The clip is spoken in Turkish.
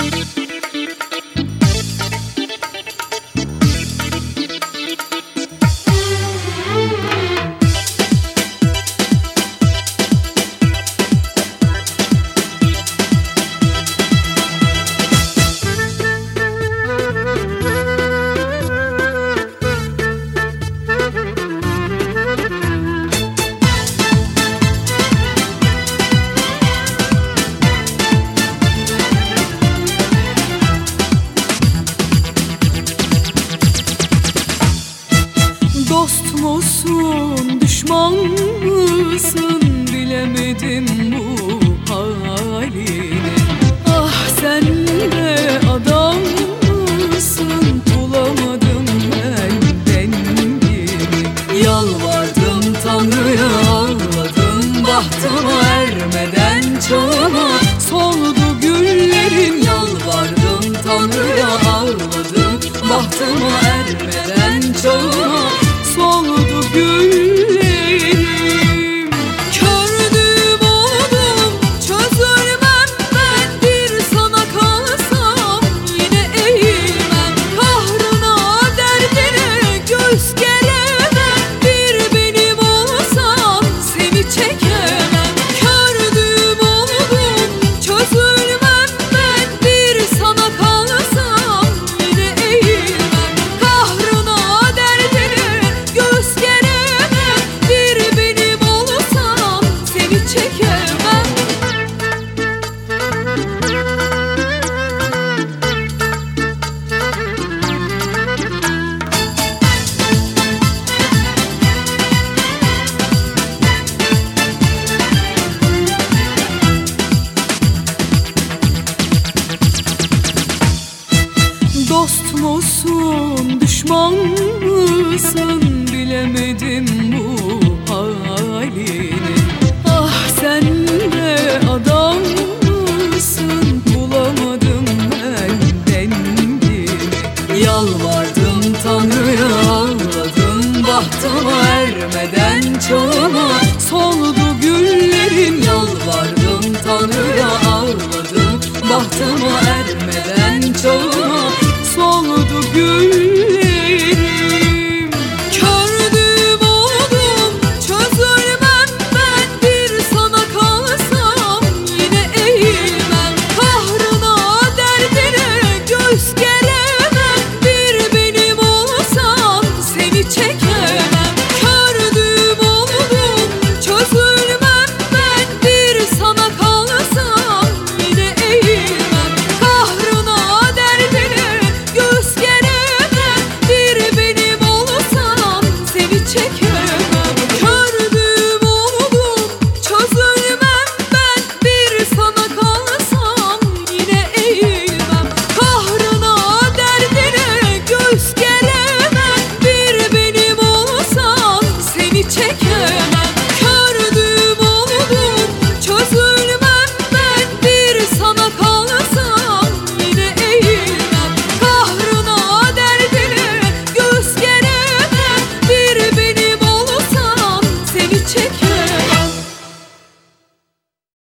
Dost musun, düşman mısın, bilemedim bu halini. Ah sen de adam mısın, bulamadım ben dengimi. Yalvardım Tanrı'ya, ağladım bahtıma ermeden çağıma. Soldu güllerim, yalvardım Tanrı'ya, ağladım bahtıma ermeden çağıma. Soldu güllerim. Kördüm oldum, çözülmem ben. Bir sana kalsam yine eğilmem. Kahrına derdine göz geremem. Bir benim olsan seni çekemem. Kördüm oldum, çözülmem ben. Bir sana kalsam yine eğilmem. Kahrına derdine göz geremem. Bir benim olsan seni çekemem. Dost musun, düşman mısın, bilemedim bu halini. Ah sen de adam mısın, bulamadım ben dengimi. Yalvardım Tanrı'ya, ağladım bahtıma ermeden çağıma. Soldu güllerim, yalvardım Tanrı'ya, ağladım bahtıma ermeden